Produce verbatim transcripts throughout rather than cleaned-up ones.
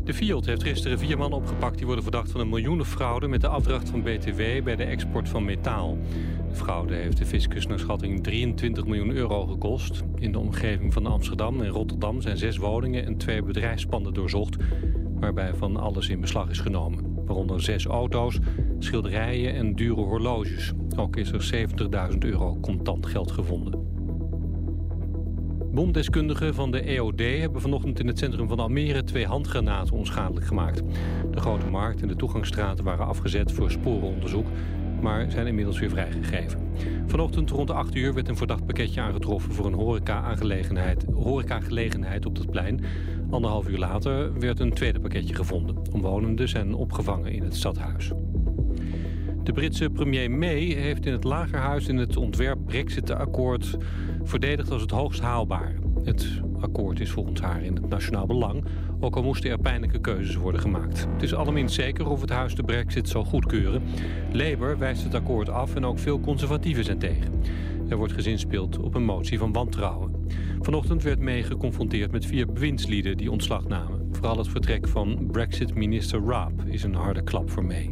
De Fiat heeft gisteren vier mannen opgepakt die worden verdacht van een miljoenenfraude met de afdracht van B T W bij de export van metaal. De fraude heeft de fiscus naar schatting drieëntwintig miljoen euro gekost. In de omgeving van Amsterdam en Rotterdam zijn zes woningen en twee bedrijfspanden doorzocht, waarbij van alles in beslag is genomen. Waaronder zes auto's, schilderijen en dure horloges. Ook is er zeventigduizend euro contant geld gevonden. Bomdeskundigen van de E O D hebben vanochtend in het centrum van Almere twee handgranaten onschadelijk gemaakt. De Grote Markt en de toegangsstraten waren afgezet voor sporenonderzoek, maar zijn inmiddels weer vrijgegeven. Vanochtend rond de acht uur werd een verdacht pakketje aangetroffen voor een horeca-aangelegenheid, horeca-gelegenheid op dat plein. Anderhalf uur later werd een tweede pakketje gevonden. Omwonenden zijn opgevangen in het stadhuis. De Britse premier May heeft in het Lagerhuis in het ontwerp Brexit-akkoord verdedigd als het hoogst haalbare. Het akkoord is volgens haar in het nationaal belang, ook al moesten er pijnlijke keuzes worden gemaakt. Het is allerminst zeker of het huis de Brexit zal goedkeuren. Labour wijst het akkoord af en ook veel conservatieven zijn tegen. Er wordt gezinspeeld op een motie van wantrouwen. Vanochtend werd May geconfronteerd met vier bewindslieden die ontslag namen. Vooral het vertrek van Brexit-minister Raab is een harde klap voor May.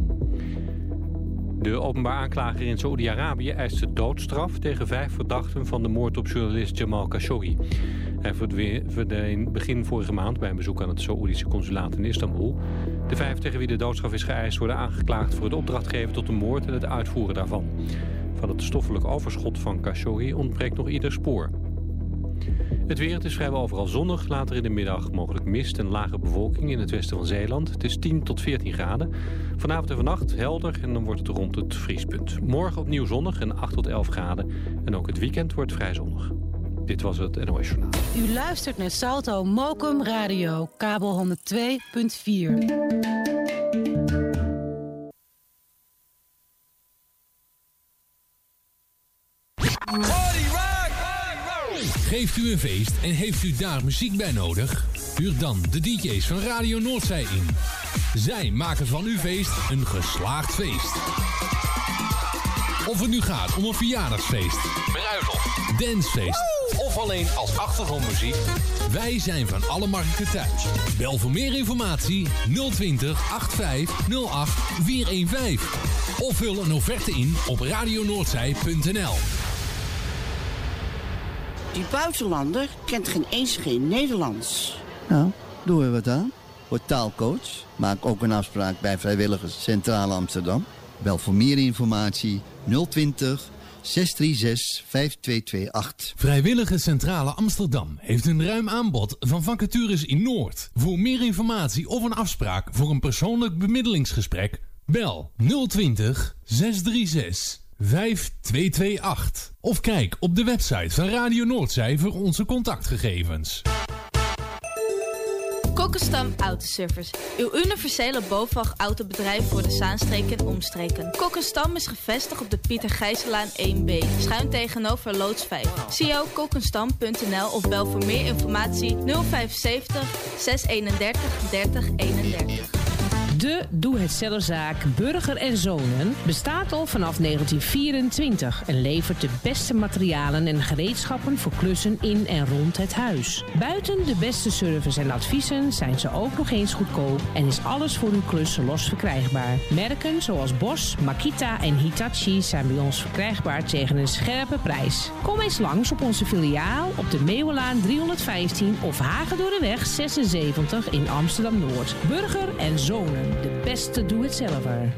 De openbaar aanklager in Saoedi-Arabië eist de doodstraf tegen vijf verdachten van de moord op journalist Jamal Khashoggi. Hij verdween begin vorige maand bij een bezoek aan het Saoedische consulaat in Istanbul. De vijf tegen wie de doodstraf is geëist worden aangeklaagd voor het opdrachtgeven tot de moord en het uitvoeren daarvan. Van het stoffelijk overschot van Khashoggi ontbreekt nog ieder spoor. Het weer, het is vrijwel overal zonnig. Later in de middag mogelijk mist en lage bewolking in het westen van Zeeland. Het is tien tot veertien graden. Vanavond en vannacht helder en dan wordt het rond het vriespunt. Morgen opnieuw zonnig en acht tot elf graden. En ook het weekend wordt vrij zonnig. Dit was het N O S Journaal. U luistert naar Salto Mokum Radio, kabel honderd twee punt vier. Geeft u een feest en heeft u daar muziek bij nodig? Huur dan de D J's van Radio Noordzij in. Zij maken van uw feest een geslaagd feest. Of het nu gaat om een verjaardagsfeest, bruiloft, dancefeest of alleen als achtergrondmuziek. Wij zijn van alle markten thuis. Bel voor meer informatie nul twintig achtenvijftig nul acht vierhonderdvijftien. Of vul een offerte in op radionoordzij punt n l. Die buitenlander kent geen eens geen Nederlands. Nou, doen we wat aan. Word taalcoach. Maak ook een afspraak bij Vrijwilligers Centrale Amsterdam. Bel voor meer informatie nul twintig zes drie zes vijf twee twee acht. Vrijwilligers Centrale Amsterdam heeft een ruim aanbod van vacatures in Noord. Voor meer informatie of een afspraak voor een persoonlijk bemiddelingsgesprek, bel nul twintig zes drie zes vijf twee twee acht. Of kijk op de website van Radio Noordzij voor onze contactgegevens. Kokkenstam Autoservice. Uw universele BOVAG autobedrijf voor de Zaanstreek en omstreken. Kokkenstam is gevestigd op de Pieter Gijsselaan één B. Schuin tegenover loods vijf. Zie ook kokkenstam punt n l of bel voor meer informatie nul vijf zeven nul zes eenendertig dertig eenendertig. De doe-het-zelfzaak Burger en Zonen bestaat al vanaf negentien vierentwintig en levert de beste materialen en gereedschappen voor klussen in en rond het huis. Buiten de beste service en adviezen zijn ze ook nog eens goedkoop en is alles voor uw klus los verkrijgbaar. Merken zoals Bosch, Makita en Hitachi zijn bij ons verkrijgbaar tegen een scherpe prijs. Kom eens langs op onze filiaal op de Meeuwelaan driehonderdvijftien of Hagedorreweg zesenzeventig in Amsterdam-Noord. Burger en Zonen. De beste doe-het-zelver.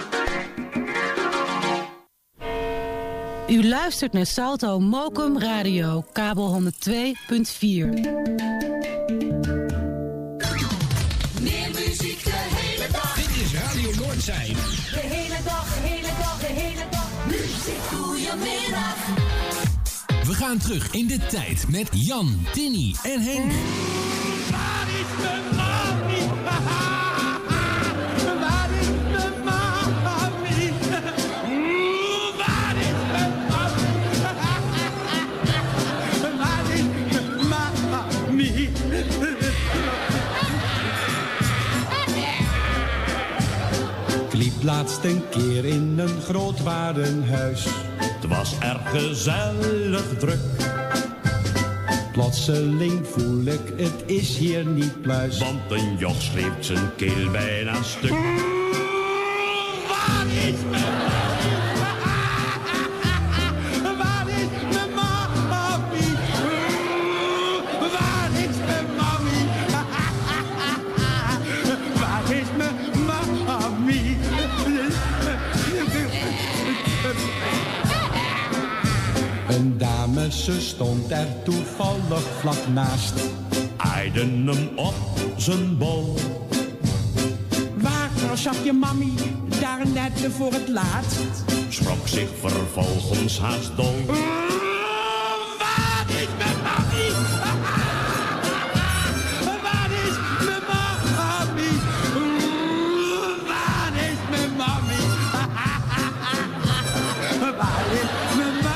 U luistert naar Salto Mokum Radio, kabel honderd twee punt vier. Meer muziek de hele dag. Dit is Radio Noordzij. De hele dag, de hele dag, de hele dag. Muziek, goeiemiddag. We gaan terug in de tijd met Jan, Tinny en Henk. Waar is mijn mami? Ik liep laatst een keer in een groot warenhuis. Het was erg gezellig druk. Plotseling voel ik, het is hier niet pluis. Want een joch schreeuwt zijn keel bijna stuk. Waar is mijn Waar is mijn mami? Waar is mijn mami? Waar is mijn mami? Een dame, ze stond er toevallig vlak naast. Aaide hem op zijn bol. Waar zag je mami daar net voor het laatst? Schrok zich vervolgens haast dol. Waar is mijn mami? Waar is mijn mami? Waar is mijn mami? Waar is mijn mami?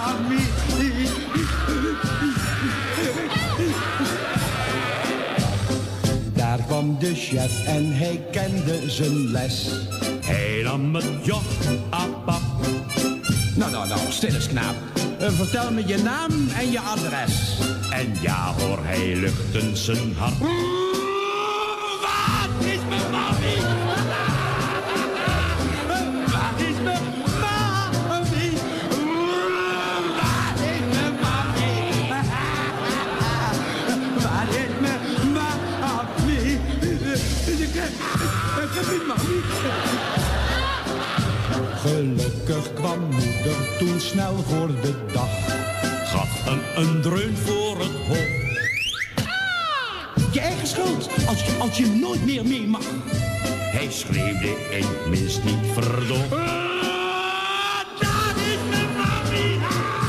Daar kwam de chef en hij kende zijn les. Hij nam het joch ap ap. Nou, nou, nou, stil eens knaap. Uh, vertel me je naam en je adres. En ja hoor, hij luchtte zijn hart. Waar is mijn mami? Waar is mijn mami? Waar is mijn mami? Waar is mijn mami? Ik heb niet mami. Gelukkig kwam moeder toen snel voor de dag. Gaf hem een dreun voor het hoofd. Je eigen schuld, als je, als je nooit meer mee mag. Hij schreeuwde en minst niet verdoofd. Uh, daar is mijn mami.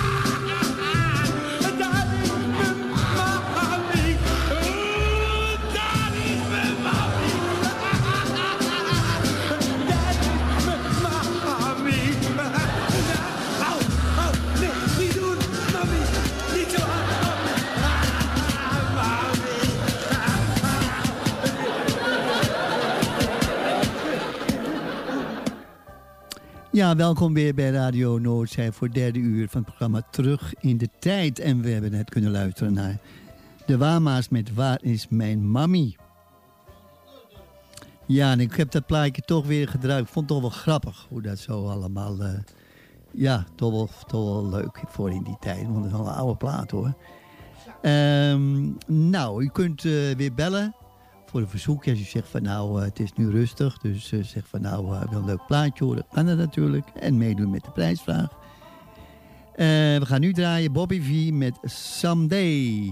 Daar is mijn mami. Uh, daar is mijn mami. Daar is mijn mami. Au, au, nee, niet doen, mami. Niet zo hard, mami. Ja, welkom weer bij Radio Noordzij voor het derde uur van het programma Terug in de Tijd. En we hebben net kunnen luisteren naar de Wama's met Waar is mijn mami? Ja, en ik heb dat plaatje toch weer gedraaid. Ik vond het toch wel grappig hoe dat zo allemaal... Uh, ja, toch wel, toch wel leuk voor in die tijd. Want het is wel een oude plaat hoor. Um, nou, u kunt uh, weer bellen voor een verzoekje. Als u zegt van nou, uh, het is nu rustig. Dus uh, zeg van nou, uh, wil een leuk plaatje horen. Kan dat natuurlijk. En meedoen met de prijsvraag. Uh, we gaan nu draaien Bobby V met Someday.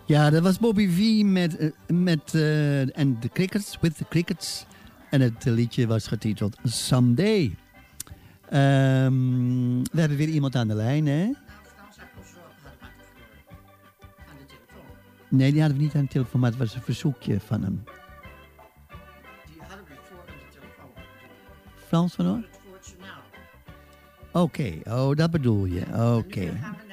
Ja, dat was Bobby V met, uh, met uh, en de Crickets, with the Crickets. En het liedje was getiteld Someday. Um, we hebben weer iemand aan de lijn, hè? Nee, die hadden we niet aan de telefoon, maar het was een verzoekje van hem. Die hadden we voor aan de telefoon. Frans van Oor? Oké, okay. Oh, dat bedoel je. Oké. Okay.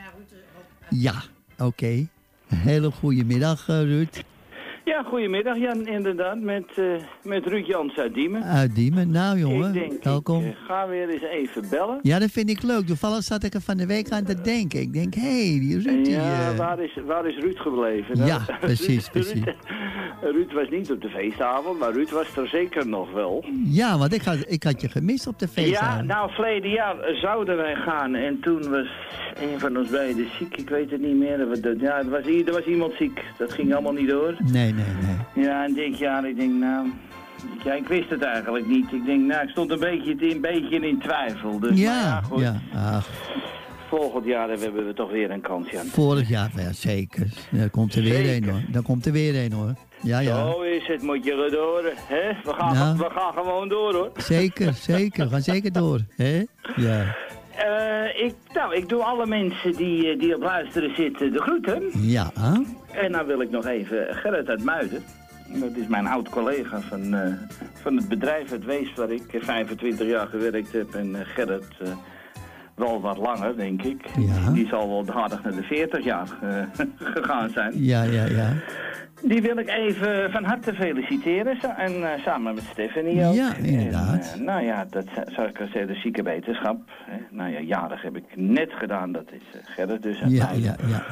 Ja, oké. Okay. Hele goede middag, uh, Ruud. Ja, goedemiddag Jan, inderdaad, met, uh, met Ruud Jans uit Diemen. Uit Diemen, nou jongen, ik denk, welkom. Ik uh, ga weer eens even bellen. Ja, dat vind ik leuk. Toevallig zat ik er van de week aan te denken. Ik denk, hé, hey, die Ruud die... Ja, uh... waar, is, waar is Ruud gebleven? Nou, ja, precies, precies. Ruud, Ruud was niet op de feestavond, maar Ruud was er zeker nog wel. Ja, want ik had, ik had je gemist op de feestavond. Ja, nou, verleden jaar zouden wij gaan en toen was een van ons beiden ziek. Ik weet het niet meer. Ja, er was, er was iemand ziek. Dat ging allemaal niet door. Nee, nee, nee. Ja, en dit jaar, ik denk, nou... Ja, ik wist het eigenlijk niet. Ik denk, nou, ik stond een beetje, een beetje in twijfel. Dus, ja, maar ja, goed. Ja, ach. Volgend jaar hebben we toch weer een kans, Jan. Vorig jaar, ja, zeker. Dan komt er weer een, hoor. Dan komt er weer een, hoor. Ja, ja. Zo is het, moet je door, hè? We gaan, nou, we gaan gewoon door, hoor. Zeker, zeker. We gaan zeker door, hè? Ja. Uh, ik, nou, ik doe alle mensen die, die op luisteren zitten de groeten. Ja. En dan wil ik nog even Gerrit uit Muiden. Dat is mijn oud-collega van, uh, van het bedrijf Het Wees, waar ik vijfentwintig jaar gewerkt heb. En uh, Gerrit uh, wel wat langer, denk ik. Ja. Die zal wel aardig naar de veertig jaar uh, gegaan zijn. Ja, ja, ja. Die wil ik even van harte feliciteren. En uh, samen met Stephanie ook. Ja, inderdaad. En, uh, nou ja, dat zou ik zeggen, de zieke wetenschap. Hè. Nou ja, jarig heb ik net gedaan. Dat is uh, Gerrit dus. Ja, ja, ja.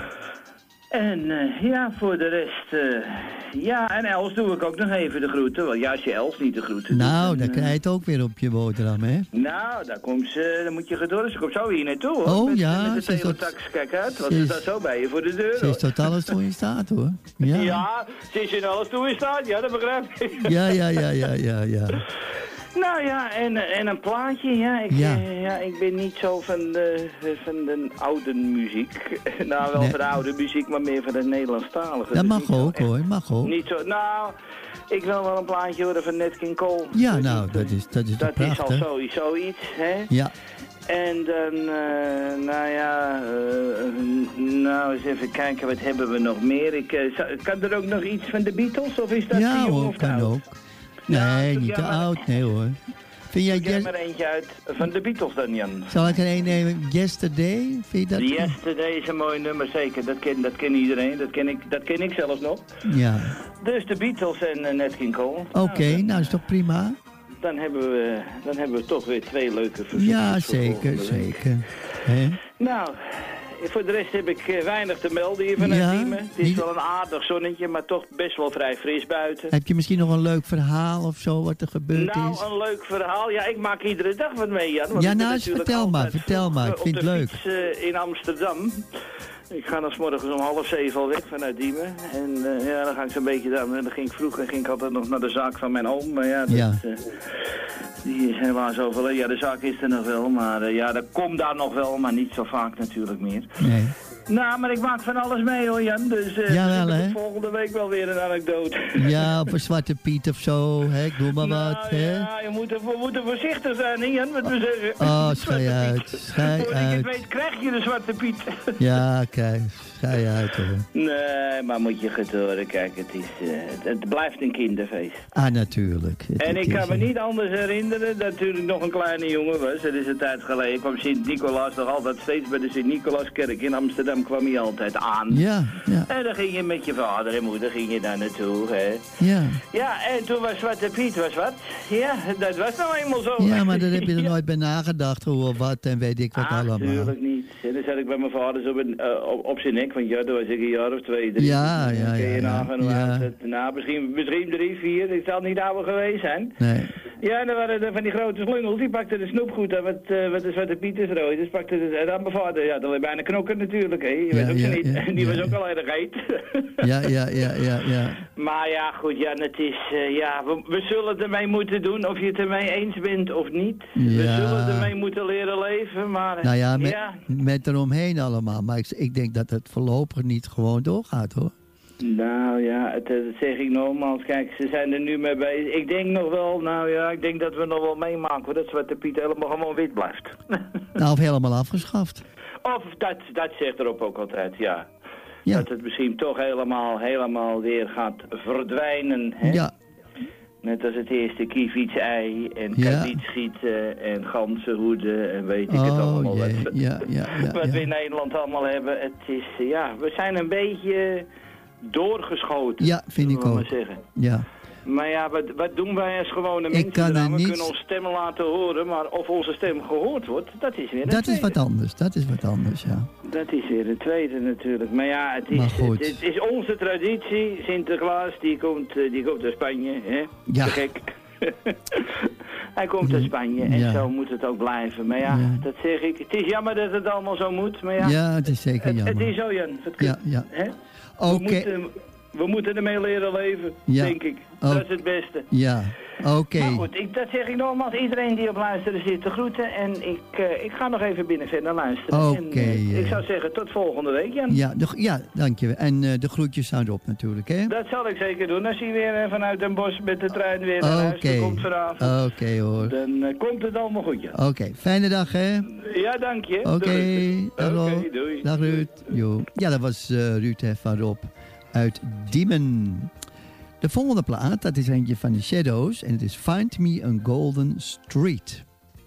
En uh, ja, voor de rest... Uh, ja, en Els doe ik ook nog even de groeten. Want ja, als je Els niet de groeten nou, doet, dan uh, krijg je het ook weer op je boterham, hè? Nou, daar komt ze, dan moet je geduldig. Ze komt zo hier naartoe, hoor. Oh, met, ja. Met de teletax, tot... kijk uit. Want ze staat zo bij je voor de deur, Ze is tot alles toe in staat, hoor. Ja, ja ze is in alles toe in staat. Ja, dat begrijp ik. Ja, ja, ja, ja, ja, ja. Nou ja, en, en een plaatje, ja. Ik, ja. Uh, ja. ik ben niet zo van de, van de oude muziek. nou, wel nee. van de oude muziek, maar meer van de Nederlandstalige. Dat dus mag ook, hoor. Mag ook. Niet zo, nou, ik wil wel een plaatje horen van Nat King Cole. Ja, dus nou, dat is Dat is, dat pracht, is al hè? sowieso iets, hè. Ja. En dan, uh, nou ja, uh, nou eens even kijken, wat hebben we nog meer? Ik, uh, kan er ook nog iets van de Beatles, of is dat ja, te jong hoor, of kan oud? ook. Nee, nou, niet te oud, nee hoor. Vind jij Doe jij maar eentje uit van de Beatles dan, Jan? Zal ik er een nemen? Yesterday? Vind je dat? Yesterday is een mooi nummer, zeker. Dat ken, dat ken iedereen. Dat ken, ik, dat ken ik zelfs nog. Ja. Dus de Beatles en uh, Nat King Cole. Oké, okay, nou, nou is toch prima? Dan hebben we, dan hebben we toch weer twee leuke verzoekjes. Ja, zeker, zeker. He? Nou... Voor de rest heb ik uh, weinig te melden hier vanuit ja, Diemen. Het is niet... wel een aardig zonnetje, maar toch best wel vrij fris buiten. Heb je misschien nog een leuk verhaal of zo, wat er gebeurd nou, is? Nou, een leuk verhaal. Ja, ik maak iedere dag wat mee, Jan. Want ja, nou, vertel maar, vertel maar. Ik vind het leuk. Fiets, uh, in Amsterdam. Ik ga dan 's morgens om half zeven al weg vanuit Diemen. En uh, ja, dan ga ik zo'n beetje dan. En dan ging ik vroeger ging ik altijd nog naar de zaak van mijn oom. Maar ja, dat, ja. Uh, die is helaas overleden. Ja, de zaak is er nog wel. Maar uh, ja, dat komt daar nog wel. Maar niet zo vaak natuurlijk meer. Nee. Nou, maar ik maak van alles mee hoor, Jan. Dus, uh, ja, dus wel, hè? volgende week wel weer een anekdote. Ja, of een Zwarte Piet of zo. Hè? Ik doe maar nou, wat. Hè? Ja, je moet er, we moeten voorzichtig zijn, hè, Jan, wat we zeggen. Oh, schei uit. Schei Voordat uit. je het weet, krijg je de Zwarte Piet. Ja, kijk. Schei uit, hoor. Nee, maar moet je geduldig. Kijk, het, is, uh, het, het blijft een kinderfeest. Ah, natuurlijk. Het, en het ik kan is, me niet anders herinneren dat toen ik nog een kleine jongen was. Dat is een tijd geleden. Ik kwam Sint-Nicolaas nog altijd steeds bij de Sint-Nicolaaskerk in Amsterdam kwam hij altijd aan. Ja, ja. En dan ging je met je vader en moeder ging je daar naartoe, hè. Ja. Ja, en toen was Zwarte Piet was wat. Ja, dat was nou eenmaal zo. Ja, maar daar heb je er nooit bij nagedacht, hoe of wat en weet ik wat ah, allemaal. natuurlijk niet. En dan zat ik bij mijn vader zo op, uh, op, op zijn nek, want ja, toen was ik een jaar of twee, drie. Ja, ja, ja. Kun je ja, nagaan hoe ja. oud het, nou, misschien, misschien drie, vier, ik zal niet ouder geweest zijn. Nee. Ja, en dan waren er van die grote slungels, die pakten de snoepgoed aan, wat, uh, wat de Zwarte Piet is rood. Dus pakte het aan mijn vader, ja, dat was bijna knokken natuurlijk, hè. Je ja, weet ook ja, zo niet. Ja, die ja, was ja. ook al erg heet. Ja, ja, ja, ja, ja. Maar ja, goed, ja, het is, uh, ja, we, we zullen het ermee moeten doen, of je het ermee eens bent of niet. Ja. We zullen ermee moeten leren leven, maar... Uh, nou ja, met, ja. met eromheen allemaal. Maar ik, ik denk dat het voorlopig niet gewoon doorgaat, hoor. Nou ja, het, dat zeg ik nogmaals. Kijk, ze zijn er nu mee bezig. Ik denk nog wel, nou ja, ik denk dat we nog wel meemaken dat Zwarte Piet helemaal gewoon wit blijft. Nou, of helemaal afgeschaft. Of dat, dat zegt erop ook altijd, ja. ja. Dat het misschien toch helemaal, helemaal weer gaat verdwijnen, hè? Ja. Net als het eerste kieviets-ei en Ja. karbietschieten en ganzenhoeden en weet ik het Oh, allemaal. jee. Wat, Ja, ja, ja, wat ja. we in Nederland allemaal hebben. Het is, ja, we zijn een beetje doorgeschoten. Ja, vind ik zullen we ook. maar zeggen. Ja. Maar ja, wat, wat doen wij als gewone Ik mensen kan er eraan? We niet- kunnen onze stemmen laten horen, maar of onze stem gehoord wordt, dat is weer een Dat tweede. is wat anders, dat is wat anders, ja. Dat is weer een tweede natuurlijk. Maar ja, het is, Maar goed. het, het is onze traditie. Sinterklaas, die komt, eh, die komt uit Spanje, hè? Ja. Te gek. Hij komt uit Spanje en Ja. zo moet het ook blijven. Maar ja, Ja. dat zeg ik. Het is jammer dat het allemaal zo moet, maar ja. Ja, het is zeker het, jammer. het is zo, Jan. Het Ja, ja. Hè? Oké. We, moeten, we moeten ermee leren leven, Ja. denk ik. Oh. Dat is het beste. Ja, oké. Maar goed, ik, dat zeg ik nogmaals. Iedereen die op luisteren zit te groeten. En ik, uh, ik ga nog even binnen verder luisteren. Oké, En, uh, uh, ik zou zeggen, tot volgende week, Jan. Ja, de, ja, dankjewel. En uh, de groetjes staan erop natuurlijk, hè? Dat zal ik zeker doen. Als hij weer uh, vanuit Den Bosch met de trein weer naar huis toe komt vanavond. Oké okay, hoor. Dan uh, komt het allemaal goed, ja. Oké, okay. Fijne dag, hè? Ja, dank je. Oké, okay. dag okay, doei. Dag Ruud. Jo. Ja, dat was uh, Ruud hè, van Rob uit Diemen. De volgende plaat, dat is eentje van de Shadows. En het is Find Me a Golden Street.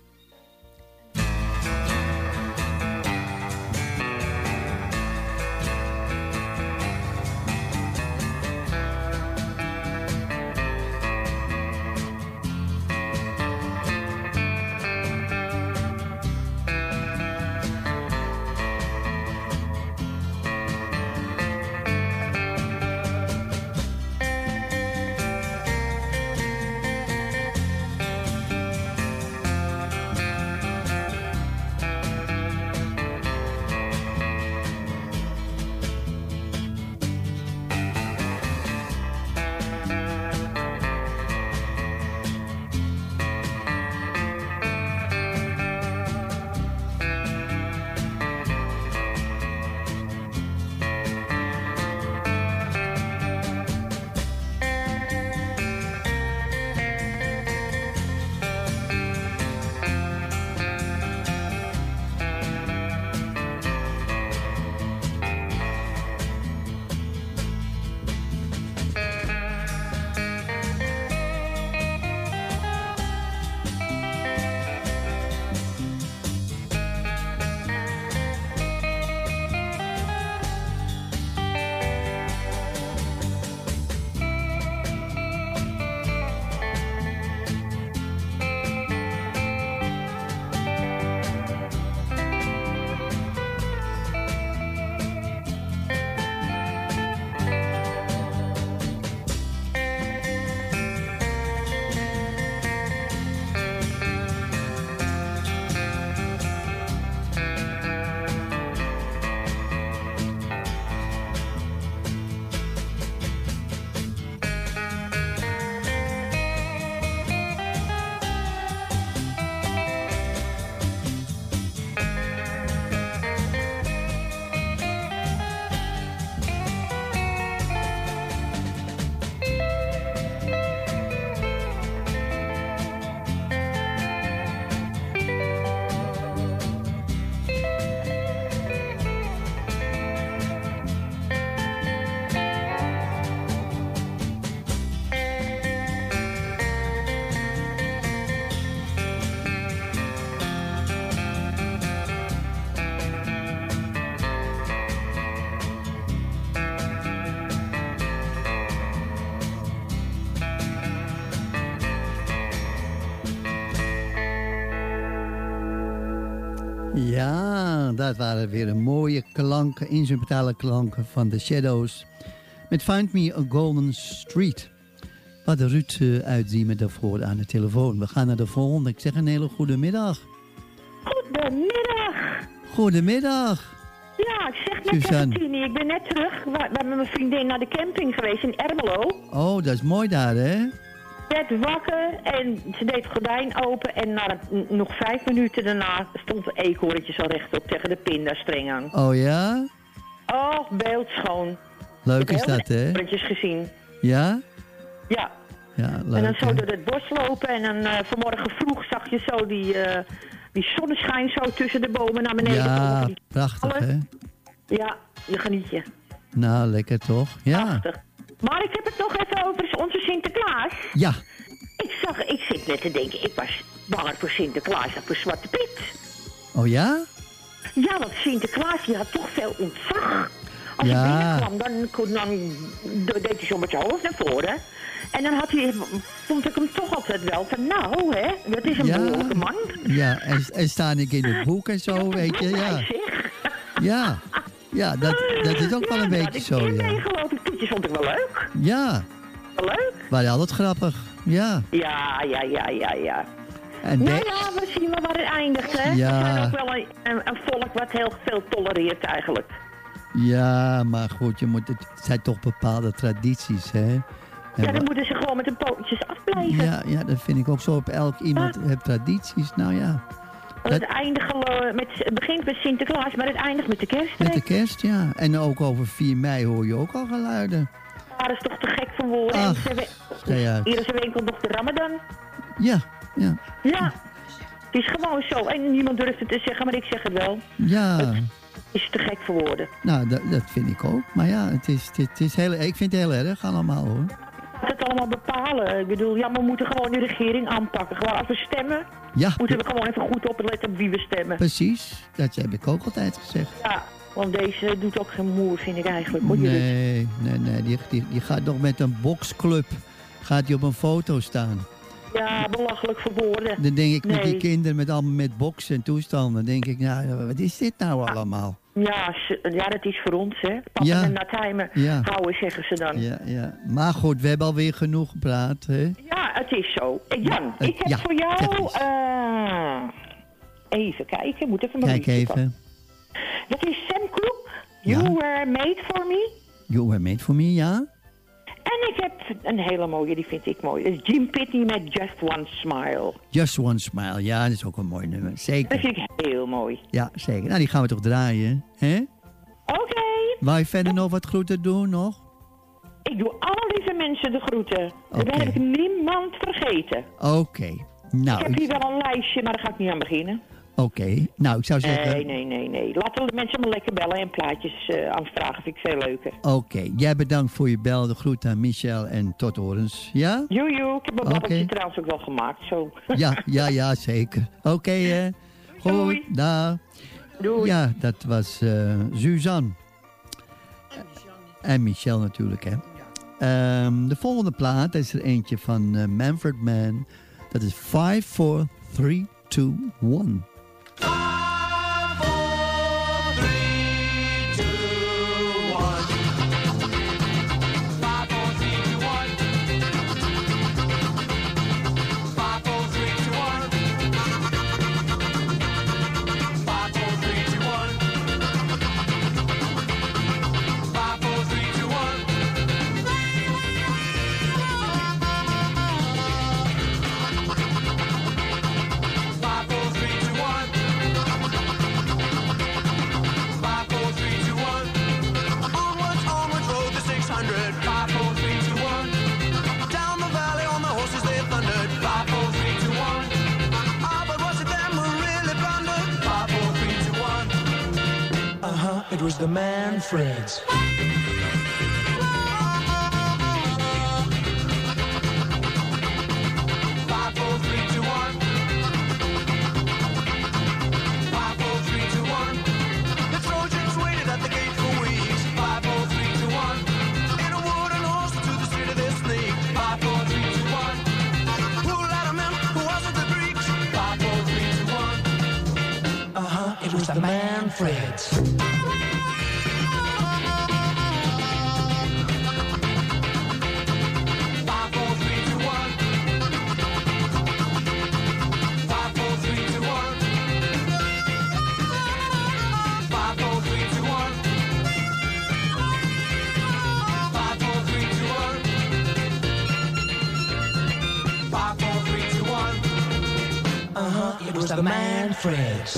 Ja, dat waren weer een mooie klanken, instrumentale klanken van de Shadows. Met Find Me a Golden Street. We hadden Ruud uh, uitzien daarvoor aan de telefoon. We gaan naar de volgende. Ik zeg een hele goede middag. Goedemiddag. Goedemiddag. Ja, ik zeg net tegen Tini. Ik ben net terug. We zijn met mijn vriendin naar de camping geweest in Ermelo. Oh, dat is mooi daar, hè? Werd wakker en ze deed het gordijn open. En na de, nog vijf minuten daarna stond een eekhoorntje zo rechtop tegen de pindastreng aan. Oh ja? Oh, beeldschoon. Leuk is dat, hè? Ik heb heel gezien. Ja? Ja. Ja, leuk, en dan zo hè? door het bos lopen en dan uh, vanmorgen vroeg zag je zo die, uh, die zonneschijn zo tussen de bomen naar beneden Ja, komen. prachtig, hè? Ja, je geniet je. Nou, lekker toch? Ja. Prachtig. Maar ik heb het nog even over onze Sinterklaas. Ja. Ik zag, ik zit net te denken, ik was banger voor Sinterklaas dan voor Zwarte Piet. Oh ja? Ja, want Sinterklaas die had toch veel ontzag. Als Ja. hij binnenkwam, dan, kon- dan deed hij zo met zijn hoofd naar voren. En dan had hij, vond ik hem toch altijd wel van, nou hè, dat is een Ja. behoorlijke man. Ja, en, en staan ik in het boek en zo, weet je, ja. Ja, ja dat, dat is ook wel een beetje zo, Nee, ja. geloof ik, Pietje vond ik wel leuk. Ja, Wel leuk? waren altijd grappig, ja. Ja, ja, ja, ja, ja. En nou de- ja, we zien wel waar het eindigt, hè. Ja. We zijn ook wel een, een, een volk wat heel veel tolereert eigenlijk. Ja, maar goed, je moet, het zijn toch bepaalde tradities, hè. En Ja, dan wa- moeten ze gewoon met hun pootjes afblijven. ja, ja, dat vind ik ook zo. Op elk iemand heeft tradities, nou ja. Want het, eindigt, al, met, het begint met Sinterklaas, maar het eindigt met de kerst. Met de kerst, ja. En ook over vier mei hoor je ook al geluiden. Dat is toch te gek voor woorden. En Ach, ze we- schei uit. Iedere week komt nog de Ramadan. Ja, ja. Ja, het is gewoon zo. En niemand durft het te zeggen, maar ik zeg het wel. Ja, Het is te gek voor woorden. nou, dat, dat vind ik ook. Maar ja, het is, het, het is heel, ik vind het heel erg allemaal, hoor. Het allemaal bepalen. Ik bedoel, ja, we moeten gewoon de regering aanpakken. Gewoon als we stemmen, Ja, moeten we gewoon even goed opletten op wie we stemmen. precies. Dat heb ik ook altijd gezegd. Ja, want deze doet ook geen moer, vind ik eigenlijk. Moet je dus. Nee, nee, nee. Die, die, die gaat nog met een boksclub. Gaat die op een foto staan. Ja, belachelijk voor woorden. Dan denk ik met die Nee. kinderen met allemaal met boksen en toestanden. Dan denk ik, nou, wat is dit nou allemaal? Ja, s- ja, dat is voor ons, hè. Papa Ja. en Natijmen Ja. houden, zeggen ze dan. Ja, ja. Maar goed, we hebben alweer genoeg gepraat, hè? Ja, het is zo. Eh, Jan, Eh, ik heb ja, voor zeg jou... eens. eh, even kijken, ik moet even mijn Kijk briefje pakken. even. Dat is Sam Cooke. Ja. You Were Made For Me. You were made for me, ja? En ik heb een hele mooie, die vind ik mooi. Dat is Jim Pitney met Just One Smile. Just One Smile, ja, dat is ook een mooi nummer. Dat Zeker. vind ik heel mooi. Ja, zeker. Nou, die gaan we toch draaien, hè? Oké. Wou je verder nog wat groeten doen, nog? Ik doe alle lieve mensen de groeten. Oké. Daar heb ik niemand vergeten. Oké. Nou, ik heb hier wel een lijstje, maar daar ga ik niet aan beginnen. Oké. Nou, ik zou zeggen... Nee, nee, nee, nee. Laten de mensen maar lekker bellen en plaatjes uh, aanvragen. Vind ik veel leuker. Oké. Jij bedankt voor je bel. De groet aan Michel en tot horens. Ja? Joe, joe. Ik heb mijn Oké. babbeltje trouwens ook wel gemaakt, zo. Ja, ja, ja, zeker. Oké, hè. Goed. Doei. Dag. Doei. Ja, dat was uh, Suzanne. En Michel natuurlijk, hè. Um, de volgende plaat is er eentje van uh, Manfred Mann. Dat is five, four, three, two, one. It was the Manfreds. Five, four, three, two, one. Five, four, three, two, one. The Trojans waited at the gate for weeks. Five, four, three, two, one. In a wooden horse to the city they sneak. Five, four, three, two, one. Who let 'em in? Who wasn't the Greeks? Five, four, three, two, one. Uh huh. It was the Manfreds. Uh-huh, it was the Manfreds.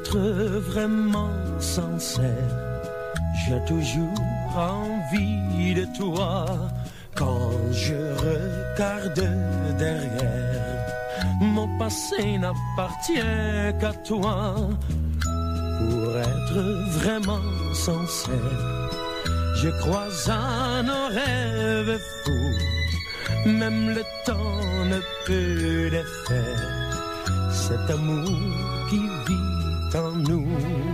être vraiment sincère, j'ai toujours envie de toi. Quand je regarde derrière, mon passé n'appartient qu'à toi. Pour être vraiment sincère, je crois à nos rêves fous. Même le temps ne peut défaire cet amour qui vit en nous.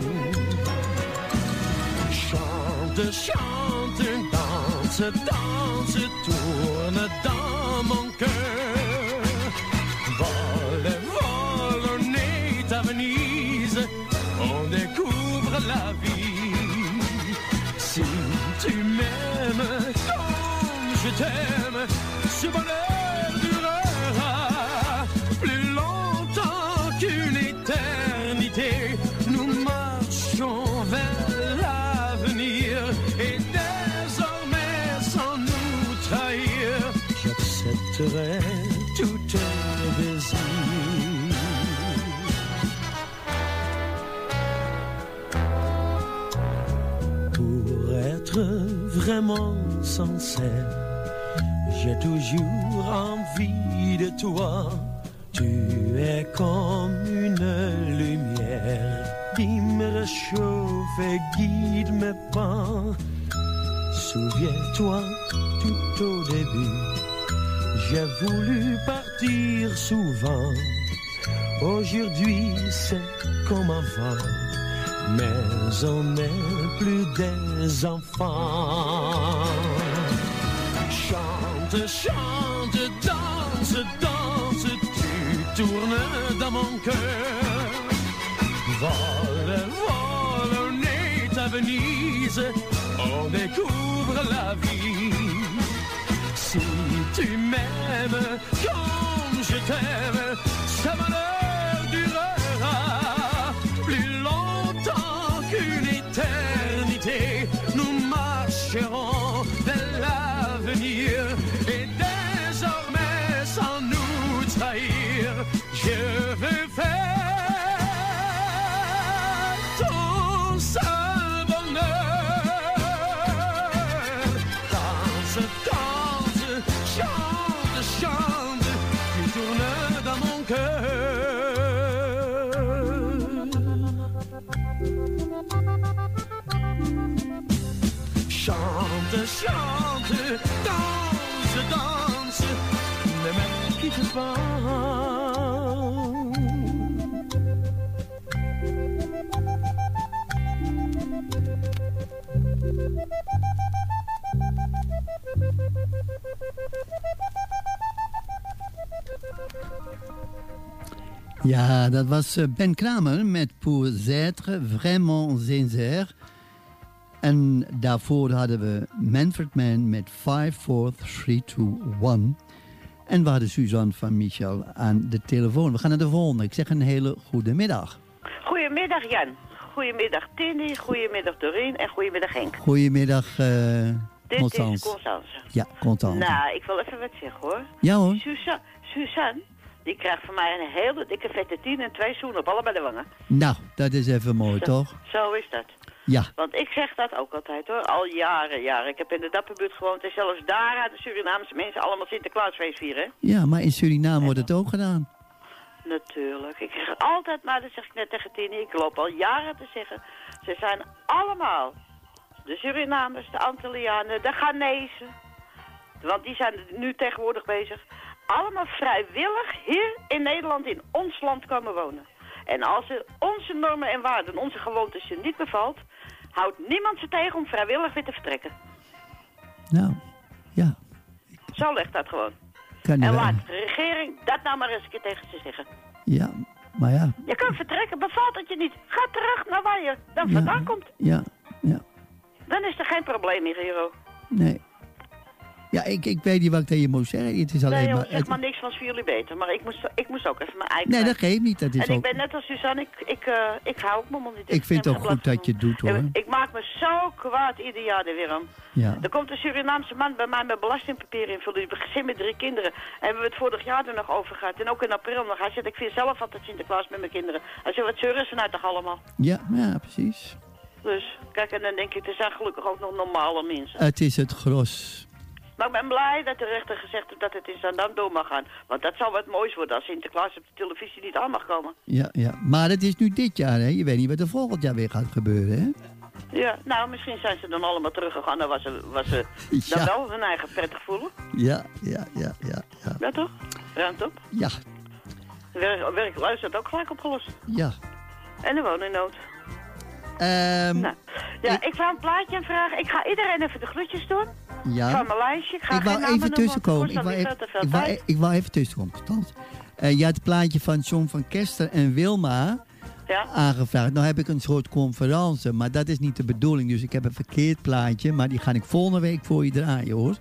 Chante, chante, danse, danse, tourne dans mon cœur. Vole, vole, on est à Venise, on découvre la vie. Si tu m'aimes comme je t'aime, ce bonheur durera plus longtemps qu'une éternité. Nous marchons vers l'avenir et désormais sans nous trahir, j'accepterai tout tes désirs. Pour être vraiment sincère, j'ai toujours envie de toi. Tu es comme une lumière qui me réchauffe et guide mes pas. Souviens-toi, tout au début, j'ai voulu partir souvent. Aujourd'hui, c'est comme avant, mais on n'est plus des enfants. Chante, chante, danse, danse, tu tournes dans mon cœur. Vole, vole, on est à Venise, on découvre la vie. Si tu m'aimes comme je t'aime, ce bonheur durera plus longtemps qu'une éternité. Nous marcherons vers l'avenir et désormais sans nous trahir, je veux faire ton seul bonheur. Danse, danse, chante, chante, tu tournes dans mon cœur. Chante, chante, danse, danse, ne me quitte pas. Ja, dat was Ben Kramer met Pour être vraiment sincère. En daarvoor hadden we Manfred Mann met vijf, vier, drie, twee, een. En we hadden Suzanne van Michel aan de telefoon. We gaan naar de volgende. Ik zeg een hele goede middag. Goedemiddag Jan. Goedemiddag Tini. Goedemiddag Doreen. En goedemiddag Henk. Goedemiddag, uh, Dit Constance. is Constance. Ja, Constance. Nou, ik wil even wat zeggen hoor. Ja hoor. Suza- Suzanne, die krijgt van mij een hele dikke vette tien en twee zoenen op allebei de wangen. Nou, dat is even mooi, Zo, toch? Zo is dat. Ja. Want ik zeg dat ook altijd hoor, al jaren, jaren. Ik heb in de Dapperbuurt gewoond en zelfs daar hadden Surinaamse mensen allemaal Sinterklaasfeest vieren. Ja, maar in Suriname wordt het ook gedaan. Natuurlijk. Ik zeg altijd maar, dat zeg ik net tegen Tini, ik loop al jaren te zeggen. Ze zijn allemaal, de Surinamers, de Antillianen, de Ghanese. Want die zijn nu tegenwoordig bezig. Allemaal vrijwillig hier in Nederland, in ons land komen wonen. En als er onze normen en waarden, onze gewoontes je niet bevalt, houdt niemand ze tegen om vrijwillig weer te vertrekken. Nou, ja. Zo legt dat gewoon. Kan En niet laat waar. de regering dat nou maar eens een keer tegen ze zeggen. Ja, maar ja. Je kan vertrekken, bevalt het je niet. Ga terug naar waar je dan Ja. vandaan komt. Ja, ja. Dan is er geen probleem meer, Hero. Nee. Ja, ik, ik weet niet wat ik tegen je moet zeggen. Het is alleen Nee, joh, maar... zeg het- maar niks van voor jullie beter. Maar ik moest, ik moest ook even mijn eigen... Nee, dat geeft niet. Dat is en ik ook... ben net als Suzanne, ik, ik, uh, ik hou ook mijn mond niet. Ik vind het ook goed dat je het doet, hoor. Ik, ik maak me zo kwaad ieder jaar er weer om. Ja. Er komt een Surinaamse man bij mij met belastingpapieren invullen. Die heeft een gezin met drie kinderen. En we hebben het vorig jaar er nog over gehad. En ook in april nog. Hij zegt, ik vind zelf altijd Sinterklaas met mijn kinderen. Hij zegt, wat zeuren ze nou toch allemaal? Ja, ja, precies. Dus, kijk, en dan denk ik, er zijn gelukkig ook nog normale mensen. Het is het gros. Maar ik ben blij dat de rechter gezegd heeft dat het in Zandam door mag gaan. Want dat zou wat moois worden als Sinterklaas op de televisie niet aan mag komen. Ja, ja. Maar het is nu dit jaar, hè. Je weet niet wat er volgend jaar weer gaat gebeuren, hè. Ja, nou, misschien zijn ze dan allemaal teruggegaan en was ze, was ze Ja. dan wel hun eigen prettig voelen. Ja, ja, ja, ja. Ja, Ja, toch? Ruimt op. ja. Werk, werklui is dat ook gelijk opgelost. ja. En de woningnood. Ehm, Nou, ja, ik wou een plaatje vragen. Ik ga iedereen even de groetjes doen. Ja. Van mijn lijstje. Ik ga Ik geen wou namen even noemen, tussenkomen. Ik want wou het even, kost dan ik niet veel wou, te veel ik wou even tussenkomen. Stans. Uh, je had het plaatje van John van Kester en Wilma Ja. aangevraagd. Nou heb ik een soort conferentie, maar dat is niet de bedoeling. Dus ik heb een verkeerd plaatje, maar die ga ik volgende week voor je draaien, hoor.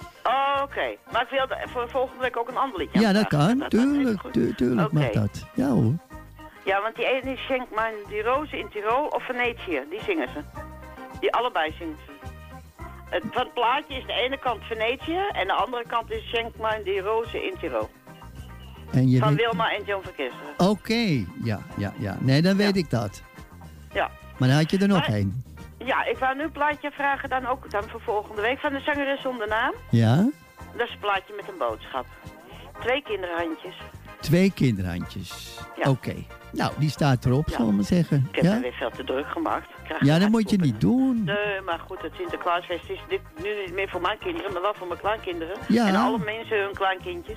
Oh, oké. Maar ik wil voor volgende week ook een ander liedje Ja, dat aanvragen. kan. Tuurlijk, tu- tuurlijk Oké. mag dat. Ja, hoor. Ja, want die ene is Schenk mijn die rozen in Tirol of Venetië. Die zingen ze. Die allebei zingen ze. Het, van het plaatje is de ene kant Venetië en de andere kant is Schenk mijn die rozen in Tirol. En je Van weet... Wilma en John van Kesteren. Oké, ja, ja, ja. Nee, dan weet ik dat. Ja. Maar dan had je er nog Maar- één. Ja, ik wou nu een plaatje vragen dan ook dan voor volgende week van de zangeres zonder naam. Ja? Dat is een plaatje met een boodschap. Twee kinderhandjes. Twee kinderhandjes. Ja. Oké. Nou, die staat erop, zal ik maar zeggen. Ik heb Ja? me weer veel te druk gemaakt. Ik krijg Ja, een dat moet je niet doen. Nee, maar goed, het Sinterklaasfeest is dit nu niet meer voor mijn kinderen, maar wel voor mijn kleinkinderen. Ja. En alle mensen hun kleinkindjes.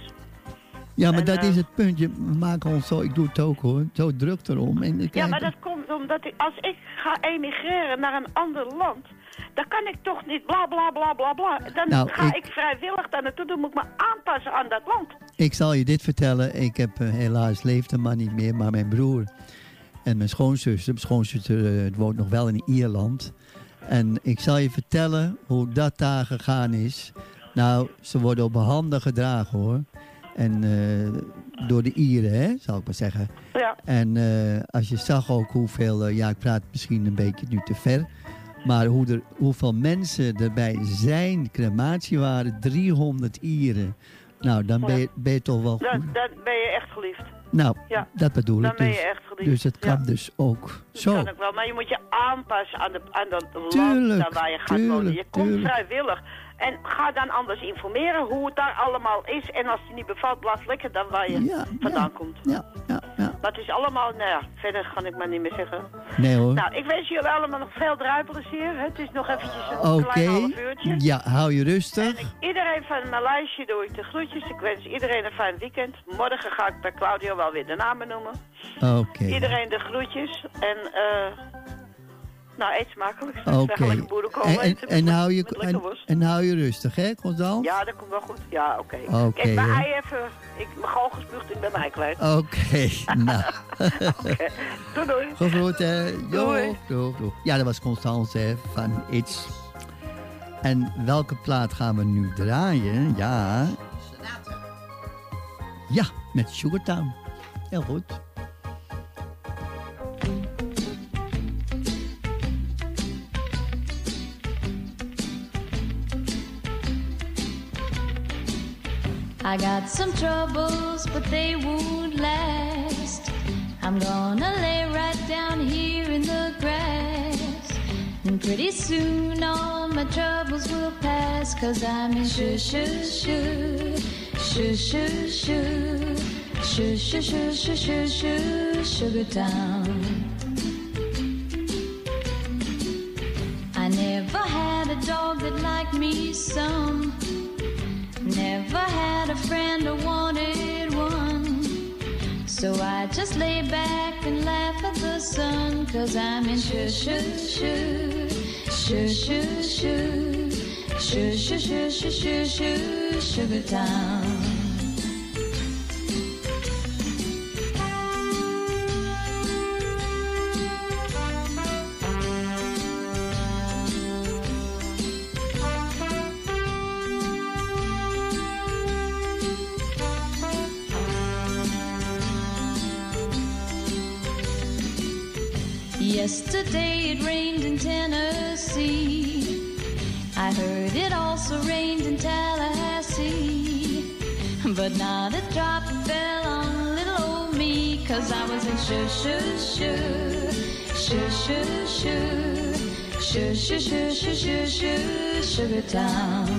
Ja, maar En, dat eh, is het punt. Je maakt ons zo, ik doe het ook hoor, zo druk erom. En, kijk, Ja, maar dat komt omdat ik, als ik ga emigreren naar een ander land, dan kan ik toch niet bla bla bla bla bla. Dan Nou, ga ik- ik... vrijwillig daar naartoe, dan moet ik me aanpassen aan dat land. Ik zal je dit vertellen. Ik heb uh, helaas leeft de man niet meer, maar mijn broer en mijn schoonzuster. Mijn schoonzuster uh, woont nog wel in Ierland. En ik zal je vertellen hoe dat daar gegaan is. Nou, ze worden op handen gedragen hoor. En uh, door de Ieren, hè, zal ik maar zeggen. Ja. En uh, als je zag ook hoeveel, uh, ja ik praat misschien een beetje nu te ver. Maar hoe er, hoeveel mensen erbij zijn, crematie waren, driehonderd Ieren. Nou, dan ben je, ben je toch wel goed. Dan, dan ben je echt geliefd. Nou, Ja. dat bedoel Dan ik ben dus. je echt geliefd. Dus het kan Ja. dus ook. Dat Zo. kan ook wel, maar je moet je aanpassen aan, de, aan dat land Tuurlijk, daar waar je gaat tuurlijk, wonen. Je komt tuurlijk. vrijwillig. En ga dan anders informeren hoe het daar allemaal is. En als je niet bevalt, blijf lekker dan waar je Ja, vandaan ja, komt. Ja, ja, ja. Maar het is allemaal, nou ja, verder kan ik maar niet meer zeggen. Nee hoor. Nou, ik wens jullie allemaal nog veel druipelplezier. Het is nog eventjes een Oké. klein half uurtje. Ja, hou je rustig. Iedereen van mijn lijstje doe ik de groetjes. Ik wens iedereen een fijn weekend. Morgen ga ik bij Claudio wel weer de namen noemen. Oké. Iedereen de groetjes. En, eh... nou, eet smakelijk. Ik Oké. ga lekker boerenkool En, en, eten en, met- hou je, met lekker en, worst. en hou je rustig, hè, Constance? Ja, dat komt wel goed. Ja, oké. Oké, Kijk, bij hè. hij even... Ik ben gal gespuugd, ik ben mij kwijt. Oké, nou. Oké. Doei, doei. Gegroet, hè. Jo, Doei. doei, doei. Ja, dat was Constance hè, van It's. En welke plaat gaan we nu draaien? Ja. Ja, met Sugartown. Heel goed. I got some troubles, but they won't last. I'm gonna lay right down here in the grass. And pretty soon all my troubles will pass. Cause I'm in shoo shoo shoo, shoo shoo shoo, shoo shoo shoo shoo shoo shoo, Sugar Town. I never had a dog that liked me some. Never had a friend who wanted one. So I just lay back and laugh at the sun. Cause I'm in shoo shoo shoo, shoo shoo shoo, shoo shoo shoo shoo shoo shoo, Sugar Town. Yesterday it rained in Tennessee. I heard it also rained in Tallahassee. But not a drop fell on little old me, 'cause I was in shoo shoo shoo, shoo shoo shoo, shoo shoo shoo shoo shoo shoo, Sugar Town.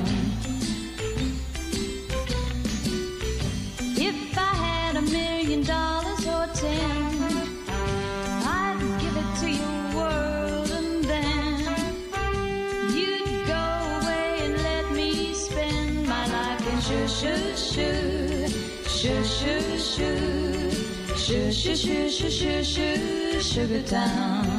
If I had a million dollars or ten, I'd give it to your world, and then you'd go away and let me spend my life in shoo shoo shoo, shoo shoo shoo, shoo shoo shoo shoo shoo shoo, Sugar Town.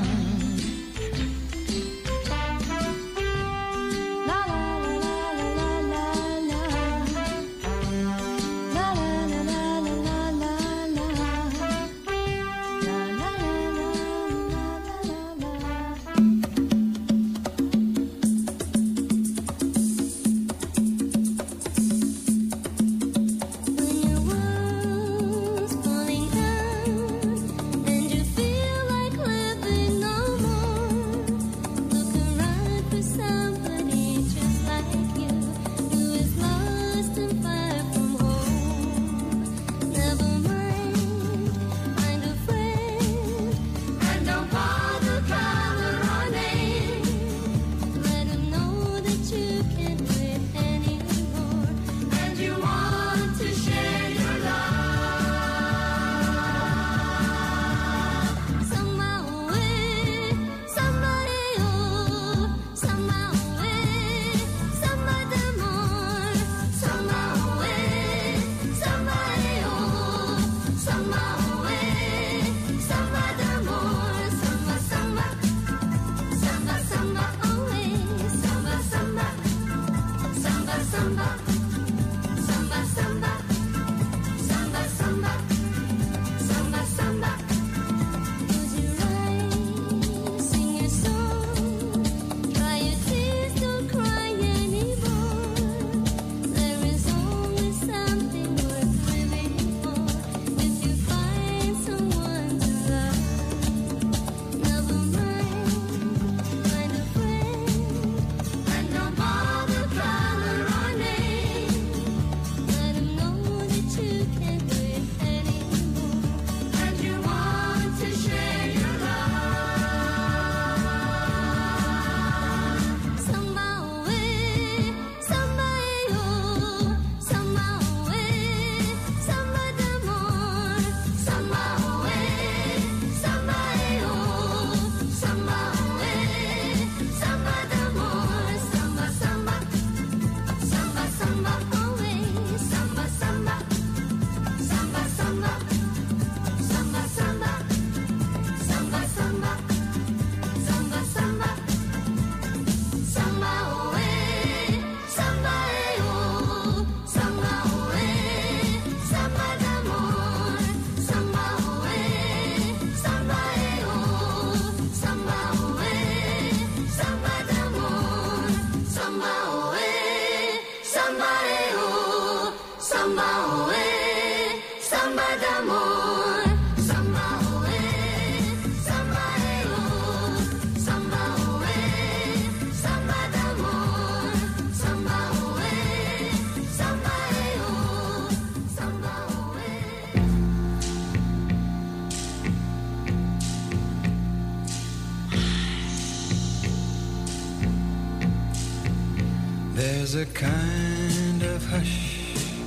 There's a kind of hush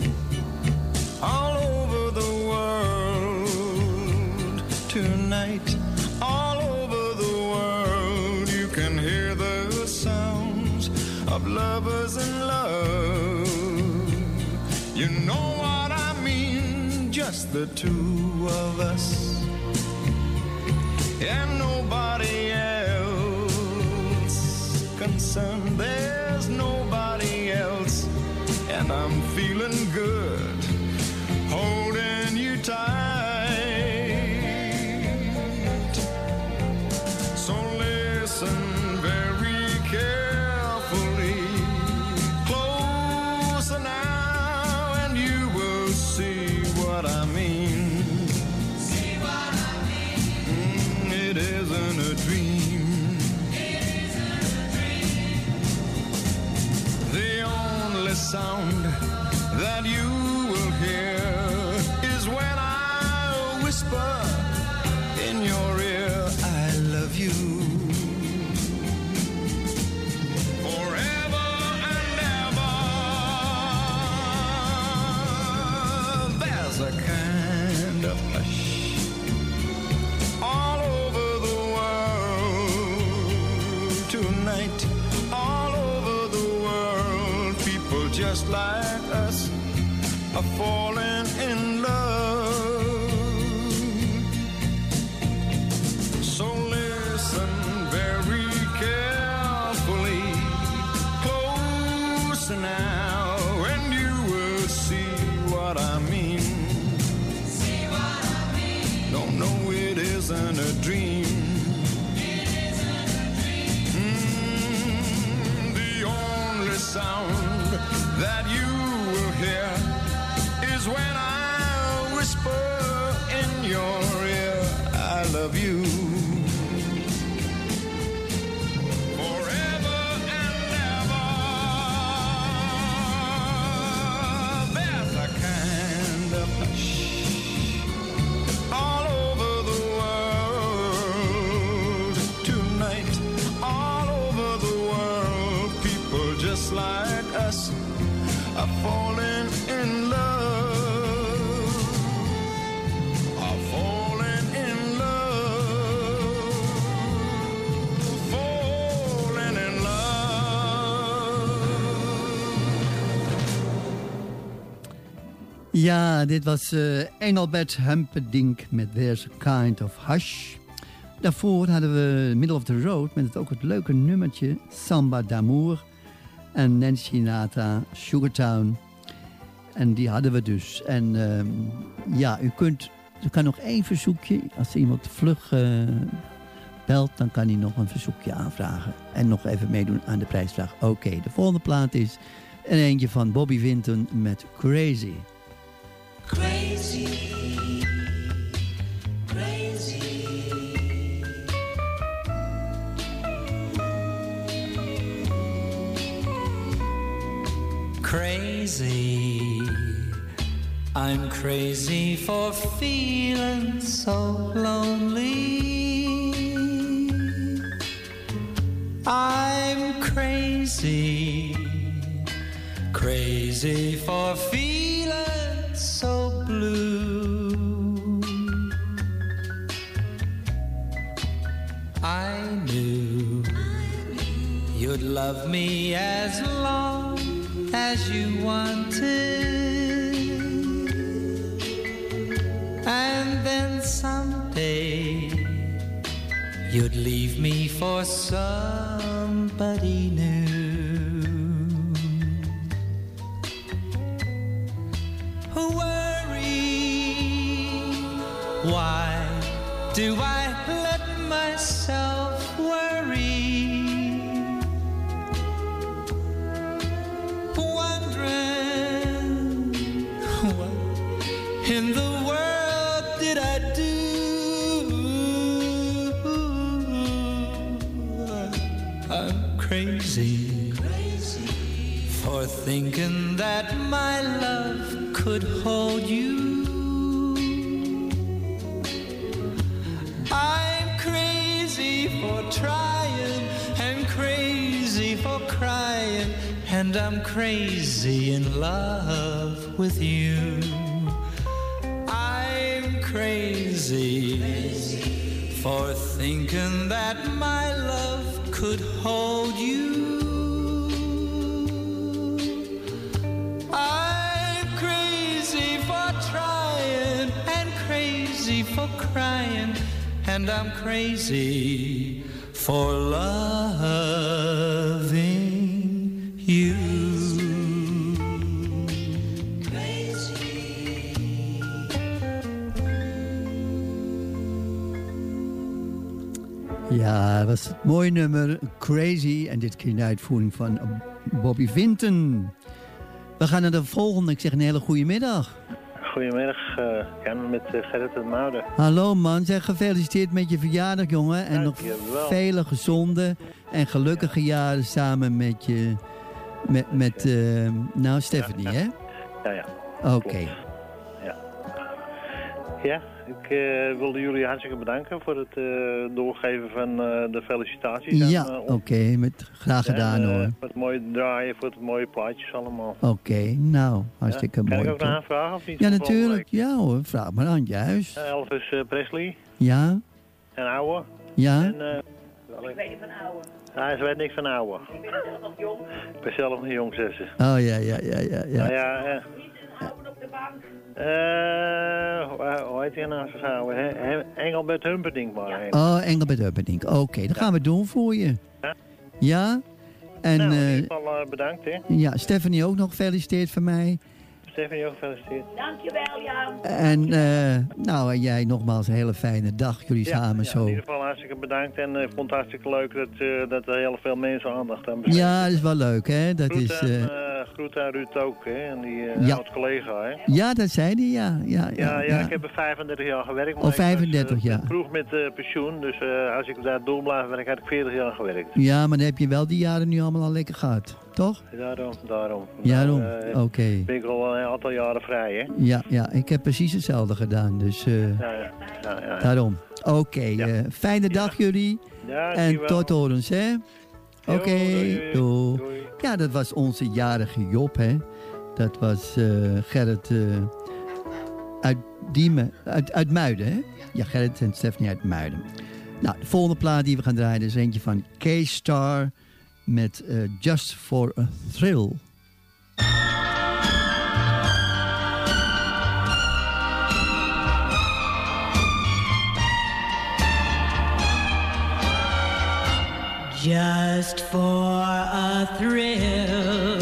all over the world tonight. All over the world you can hear the sounds of lovers in love. You know what I mean, just the two of us and nobody else concerned. There's nobody else, and I'm feeling good, holding you tight. So listen very carefully, closer now, and you will see what I mean. See what I mean. Mm, it isn't a dream. There's a kind of hush all over the world tonight. All over the world, people just like us are falling in love. So listen very carefully, close now, and you will see what I mean. See what I mean. Don't know it isn't a dream. It isn't a dream. Mm, the only sound that you will hear is when I whisper in your ear, I love you. Forever and ever. There's a kind of hush all over the world tonight. All over the world, people just like us are falling in love, are falling in love, falling in love. Ja, dit was uh, Engelbert Humperdinck met There's a Kind of Hush. Daarvoor hadden we Middle of the Road met het ook het leuke nummertje Samba d'Amour. En Nancy Sinatra, Sugartown. En die hadden we dus. En uh, ja, u kunt, u kan nog één verzoekje. Als iemand vlug uh, belt, dan kan hij nog een verzoekje aanvragen. En nog even meedoen aan de prijsvraag. Oké, okay, de volgende plaat is een eentje van Bobby Vinton met Crazy. Crazy, crazy. Crazy, I'm crazy for feeling so lonely. I'm crazy, crazy for feeling so blue. I knew you'd love me as long as you wanted, and then someday you'd leave me for somebody new. Worry, why do I let myself worry? In the world did I do? I'm crazy, crazy for thinking that my love could hold you. I'm crazy for trying and crazy for crying, and I'm crazy in love with you. Crazy, crazy for thinking that my love could hold you. I'm crazy for trying and crazy for crying, and I'm crazy for loving you. Ja, dat was het mooie nummer Crazy. En dit keer in de uitvoering van Bobby Vinton. We gaan naar de volgende. Ik zeg een hele goede middag. Goedemiddag, uh, ja, met uh, Gerrit uit Muiden. Hallo man, zeg gefeliciteerd met je verjaardag jongen. En nog vele gezonde en gelukkige jaren samen met je, met, met uh, nou Stephanie, ja, ja. hè? Ja, ja. Oké. Okay. Ja. Ja, ik uh, wilde jullie hartstikke bedanken voor het uh, doorgeven van uh, de felicitaties. Ja, uh, oké, okay, met graag gedaan en, uh, hoor. Voor het mooie draaien, voor het mooie plaatjes allemaal. Oké, okay, nou, hartstikke ja, mooi. Kan ik ook nog aanvragen of niet? Ja, natuurlijk. Ja hoor, vraag maar aan, juist. Uh, Elvis uh, Presley. Ja. En ouwe. Ja. En, uh, ik weet niet van ouwe. Nee, ze weet niks van ouwe. Ik ben zelf nog jong. Ik ben zelf nog jong, zegt ze. Oh ja, ja, ja, ja. ja. Nou ja, uh, niet een ouwe op de bank. Uh, hoe heet hij nou zo gauw? Engelbert Humperdinck maar. Heen. Oh, Engelbert Humperdinck. Oké, okay, dat ja. gaan we doen voor je. Ja? Ja? En, nou, in uh, ieder geval uh, bedankt, hè. Ja, Stephanie ook nog gefeliciteerd van mij. Stephanie ook gefeliciteerd. Dankjewel, Jan. En uh, nou, en jij nogmaals een hele fijne dag, jullie ja, samen ja, zo. in ieder geval hartstikke bedankt en ik uh, vond het hartstikke leuk dat, uh, dat er heel veel mensen aandacht aan besteed. Ja, dat is wel leuk, hè. Dat groet is... Aan, uh, uh, groet aan Ruud ook, hè, en die uh, ja. oud-collega, hè. Ja, dat zei hij, ja. Ja, ja, ja, ja, ja, ik heb er vijfendertig jaar gewerkt. Maar oh, vijfendertig ik was, uh, jaar. vroeg met uh, pensioen, dus uh, als ik daar door blijf werken, had ik veertig jaar gewerkt. Ja, maar dan heb je wel die jaren nu allemaal al lekker gehad, toch? Daarom, daarom. Daarom, uh, oké. Okay. Ben ik al een aantal jaren vrij, hè. Ja, ja, ik heb precies hetzelfde gedaan, dus uh, ja, ja, ja, ja. daarom. Oké, okay, ja. uh, fijne dag ja. jullie. Ja, en tot horens, hè. Oké, okay, doei, doei. Ja, dat was onze jarige Job, hè. Dat was uh, Gerrit uh, uit Diemen, uit, uit Muiden, hè. Ja, Gerrit en Stephanie uit Muiden. Nou, de volgende plaat die we gaan draaien is eentje van K-Star met uh, Just for a Thrill. Just for a thrill,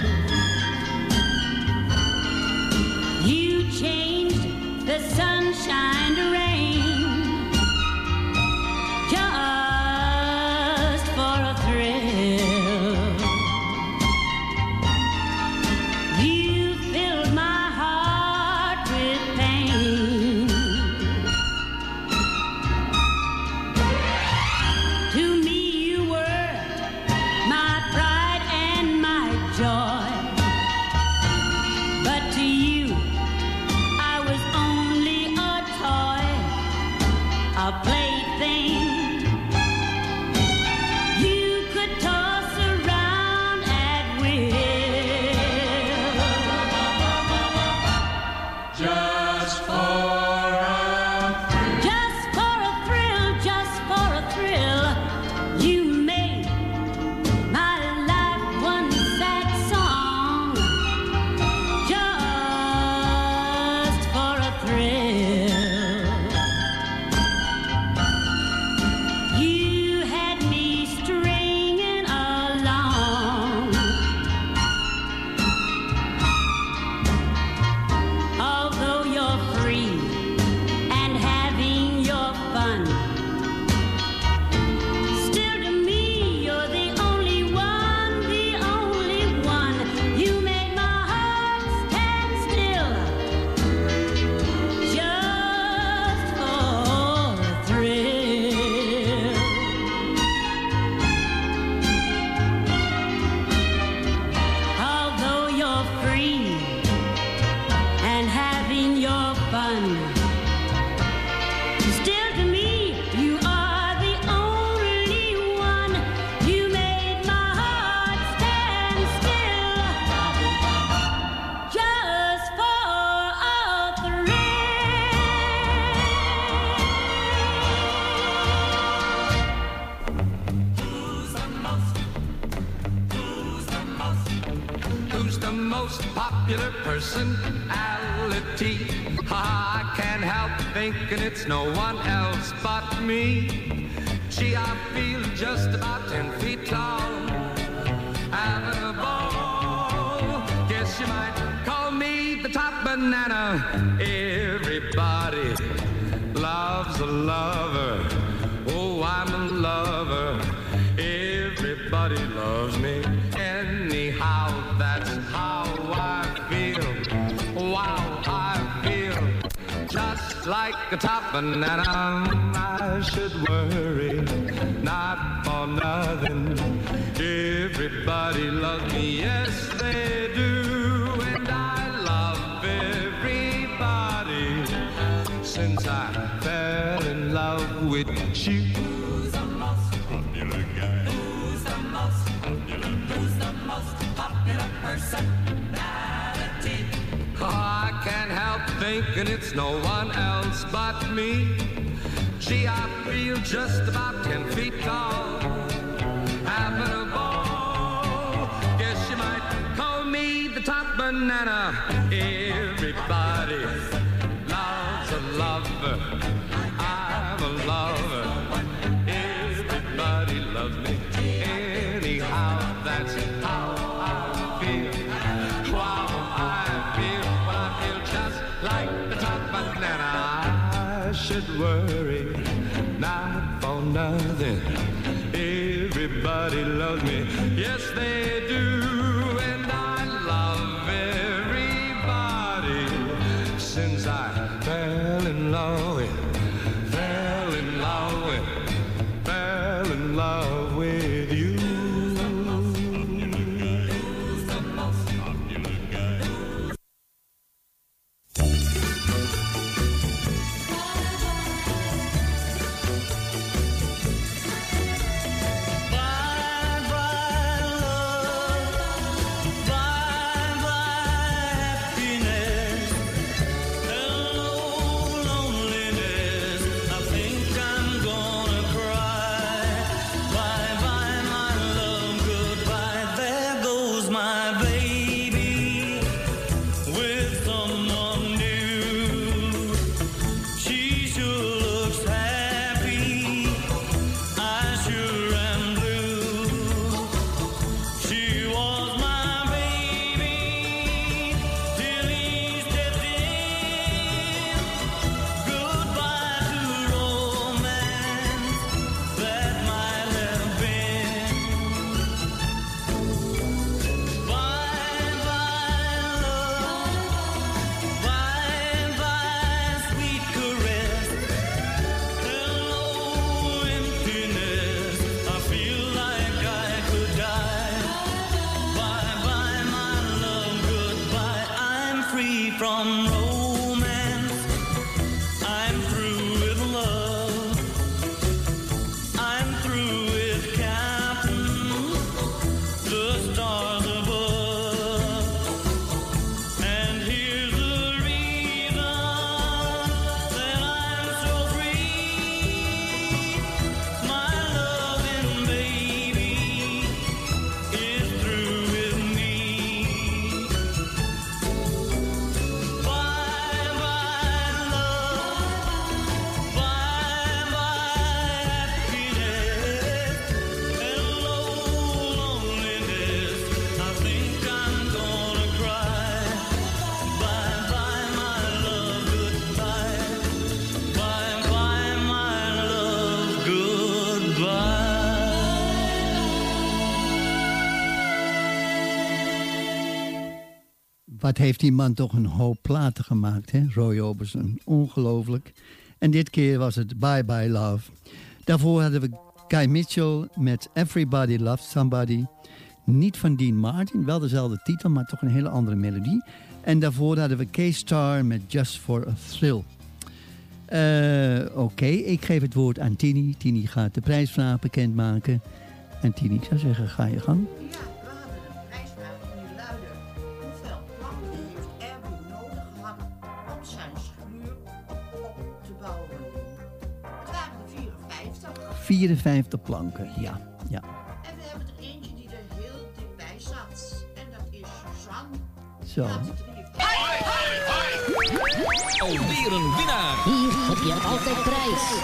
you changed the sunshine to rain. Just for a thrill, you filled my heart with pain. To me a plaything you could toss around at will. Just for a thrill. Just for a thrill, just for a thrill. You made my life one sad song. Just for a thrill. Personality, I can't help thinking it's no one else but me. Gee, I feel just about ten feet tall, having a ball. Guess you might call me the top banana. Everybody loves a lover. Oh, I'm a lover. Everybody loves me. Anyhow, that's how I feel. Wow, I feel just like a top banana. I should worry, not for nothing. Everybody loves me, yes they do. And I love everybody since I fell in love with you. Who's the most popular guy? Who's the most popular? Who's the most popular personality? Oh, I can't help thinking it's no one else but me. Gee, I feel just about ten feet tall, having a ball. Guess you might call me the top banana. Everybody loves a lover. I'm a lover. Everybody loves me. Anyhow, that's how I feel. Wow, I feel, well, I feel just like the top banana. I should worry, not for nothing. Everybody loves me, yes they do, and I love everybody since I fell in love with, fell in love with, fell in love with you. Who's the most popular guy? Wat heeft die man toch een hoop platen gemaakt, hè? Roy Orbison. Ongelooflijk. En dit keer was het Bye Bye Love. Daarvoor hadden we Guy Mitchell met Everybody Loves Somebody. Niet van Dean Martin, wel dezelfde titel, maar toch een hele andere melodie. En daarvoor hadden we K-Star met Just For A Thrill. Uh, Oké, okay. Ik geef het woord aan Tini. Tini gaat de prijsvraag bekendmaken. En Tini, ik zou zeggen, ga je gang. Ja, we hadden een prijsvraag die luidde: hoeveel planken heeft Erwin nodig gehad om zijn schuur op te bouwen? Het waren er vierenvijftig. vierenvijftig planken, ja. ja. En we hebben er eentje die er heel dichtbij zat. En dat is Suzanne. Zo. Alweer een winnaar. Hier heb je altijd prijs.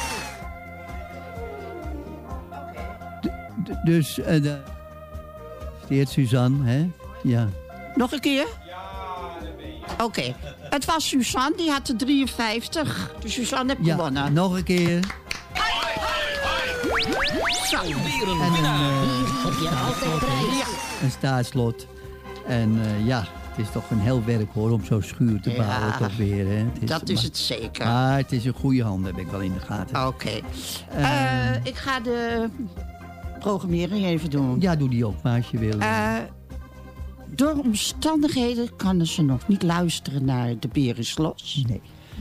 D- dus, uh, de... steert Suzanne, hè? Ja. Nog een keer? Oké, okay. Het was Suzanne, die had de drieënvijftig. Dus Suzanne heeft ja, gewonnen. Nog een keer. Zo. Alweer een en winnaar. Een, uh, Hier heb je altijd prijs. Ja. Een staatslot. En uh, ja... Het is toch een heel werk hoor, om zo'n schuur te bouwen ja, toch weer. Hè? Het is, dat is maar, het zeker. Maar het is een goede hand, heb ik wel in de gaten. Oké. Okay. Uh, uh, ik ga de programmering even doen. Ja, doe die ook maar als je wil. Uh, door omstandigheden kunnen ze nog niet luisteren naar De Beer is Los. Nee.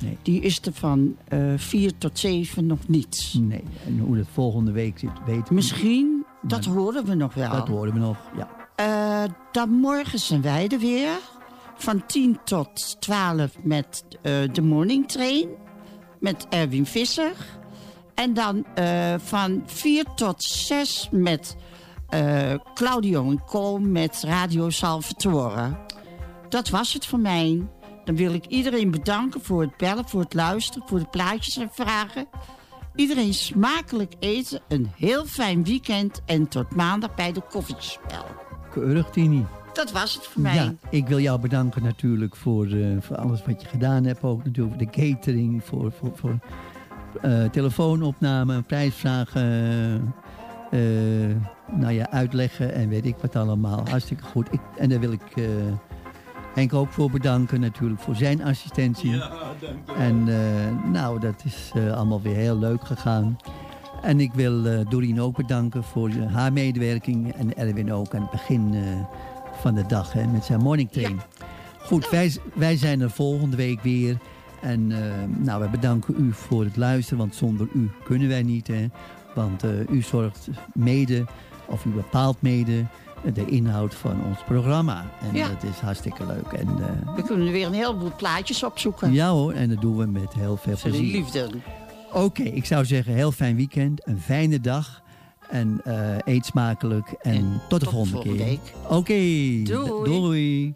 Nee. Die is er van uh, vier tot zeven nog niet. Nee, en hoe het volgende week zit, weten we. Misschien, dat maar, horen we nog wel. Dat horen we nog, ja. Uh, dan morgen zijn wij er weer. Van tien tot twaalf met uh, de Morning Train. Met Erwin Visser. En dan uh, van vier tot zes met uh, Claudio en Co. met Radio Salvatore. Dat was het voor mij. Dan wil ik iedereen bedanken voor het bellen, voor het luisteren, voor de plaatjes en vragen. Iedereen smakelijk eten, een heel fijn weekend en tot maandag bij de koffiespel. Keurig, Tini. Dat was het voor mij. Ja, ik wil jou bedanken natuurlijk voor, uh, voor alles wat je gedaan hebt. Ook natuurlijk voor de catering, voor, voor, voor uh, telefoonopname, prijsvragen, uh, uh, nou ja, uitleggen en weet ik wat allemaal. Hartstikke goed. Ik, en daar wil ik uh, Henk ook voor bedanken natuurlijk, voor zijn assistentie. Ja, dank je wel. En uh, nou, dat is uh, allemaal weer heel leuk gegaan. En ik wil uh, Doreen ook bedanken voor uh, haar medewerking. En Erwin ook aan het begin uh, van de dag hè, met zijn morning train. Ja. Goed, wij, wij zijn er volgende week weer. En uh, nou, we bedanken u voor het luisteren, want zonder u kunnen wij niet. Hè? Want uh, u zorgt mede, of u bepaalt mede, de inhoud van ons programma. En ja. dat is hartstikke leuk. En, uh, we kunnen weer een heleboel plaatjes opzoeken. Ja hoor, en dat doen we met heel veel voor plezier. Liefde. Oké, okay, ik zou zeggen, heel fijn weekend, een fijne dag. En uh, eet smakelijk. En, en tot de tot volgende, volgende keer. Oké, okay, doei. doei.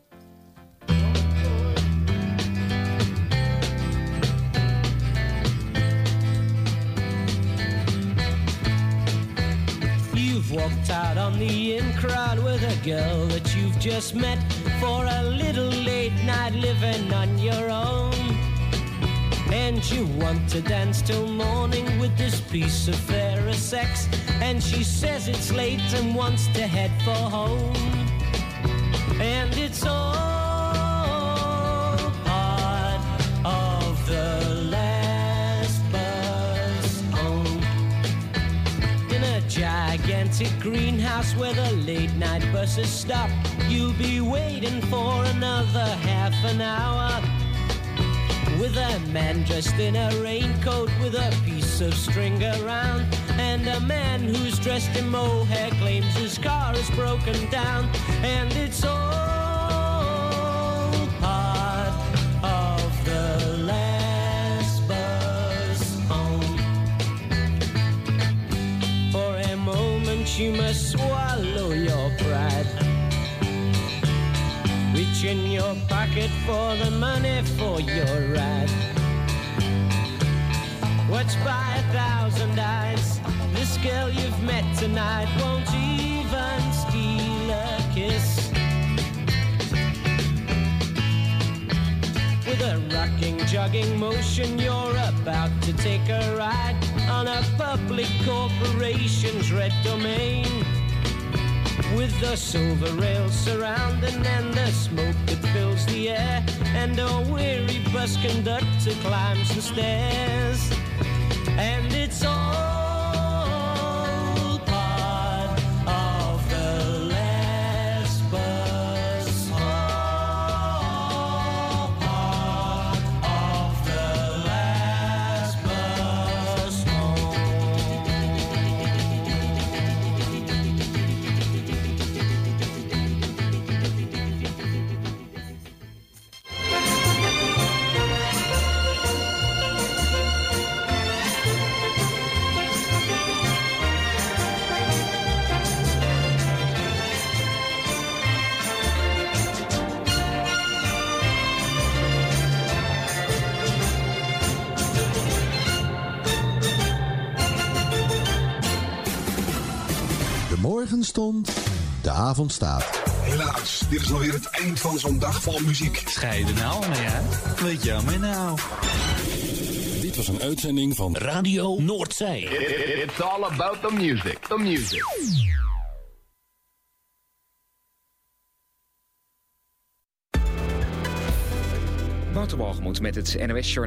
You've walked out on the in crowd with a girl that you've just met for a little late night living on your own. And you want to dance till morning with this piece of fairer sex. And she says it's late and wants to head for home. And it's all part of the last bus home. In a gigantic greenhouse where the late night buses stop, you'll be waiting for another half an hour. With a man dressed in a raincoat with a piece of string around. And a man who's dressed in mohair claims his car is broken down. And it's all part of the last bus home. For a moment you must swallow your pride. Reach in your pocket for the money for your ride. Watch by a thousand eyes. This girl you've met tonight won't even steal a kiss. With a rocking, jogging motion, you're about to take a ride on a public corporation's red domain. With the silver rails surrounding and the smoke that fills the air, and a weary bus conductor climbs the stairs. And it's all part of the last bus. All part of the last bus home. De morgen stond, de avond staat. Helaas, dit is alweer het eind van zo'n dag vol muziek. Scheiden nou mee, hè? Wat jammer nou. Dit was een uitzending van Radio Noordzee. It's all about the music, the music. Wouter Walgemoed met het N O S Journaal.